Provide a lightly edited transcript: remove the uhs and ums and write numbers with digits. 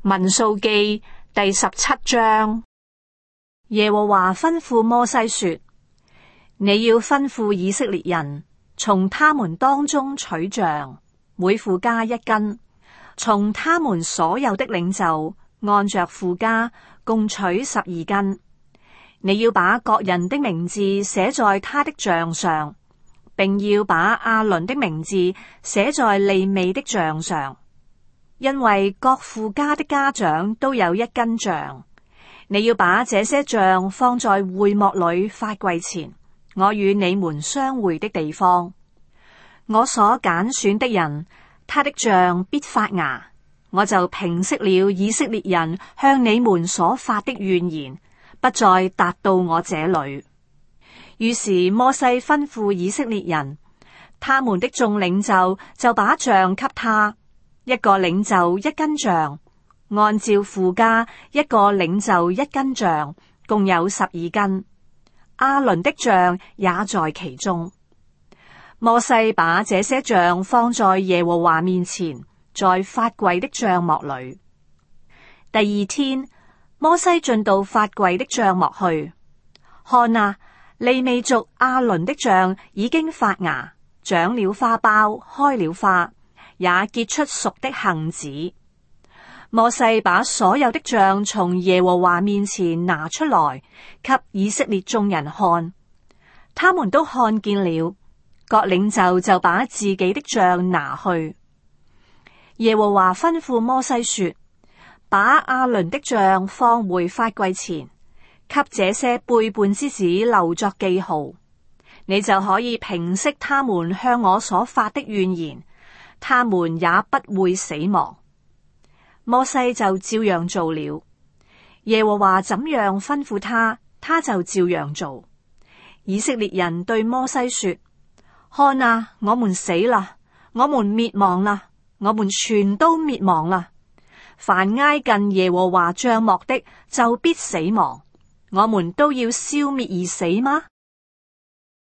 民數記第17章。耶和華吩咐摩西說：你要吩咐以色列人，從他們當中取杖，每父家1根，從他們所有的領袖按着父家共取12根。你要把各人的名字寫在他的杖上，並要把亞倫的名字寫在利未的杖上，因為各父家的家長都有1根杖。你要把這些杖放在會幕裏發櫃前，我與你們相會的地方。我所揀選的人，他的杖必發芽，我就平息了以色列人向你們所發的怨言，不再達到我這裏。於是摩西吩咐以色列人，他們的眾領袖就把杖給他，一個領袖1根杖，按照父家一個領袖1根杖，共有12根。亞倫的杖也在其中。摩西把這些杖放在耶和華面前，在發櫃的帳幕裏。第2天，摩西進到發櫃的帳幕去，看啊，利未族亞倫的杖已經發芽，長了花苞，開了花，也結出熟的杏子。摩西把所有的杖從耶和華面前拿出來，給以色列眾人看，他們都看見了。各領袖就把自己的杖拿去。耶和華吩咐摩西說：把亞倫的杖放回發櫃前，給這些背叛之子留作記號，你就可以平息他們向我所發的怨言，他們也不會死亡。摩西就照樣做了，耶和華怎樣吩咐他，他就照樣做。以色列人對摩西說：看啊，我們死啦，我們滅亡啦，我們全都滅亡啦。凡挨近耶和華帳幕的，就必死亡。我們都要消滅而死嗎？